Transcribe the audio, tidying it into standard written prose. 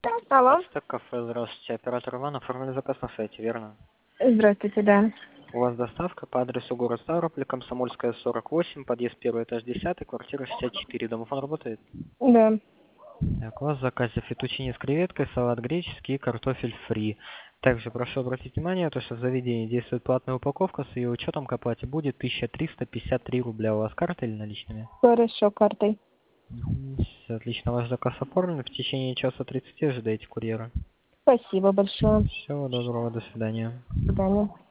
Алло. Ацтек кафе, здравствуйте. Оператор Иван, оформили заказ на сайте, верно? Здравствуйте, да. У вас доставка по адресу город Ставрополь, Комсомольская, 48, подъезд 1, этаж 10, квартира 64. Домофон работает? Да. Так, у вас в заказе фетучини с креветкой, салат греческий и картофель фри. Также прошу обратить внимание, то, что в заведении действует платная упаковка, с ее учетом к оплате будет 1353 рубля. У вас карта или наличными? Хорошо, картой. Всё, отлично, ваш заказ оформлен. В течение часа 30 ожидайте курьера. Спасибо большое. Всего доброго, до свидания. До свидания.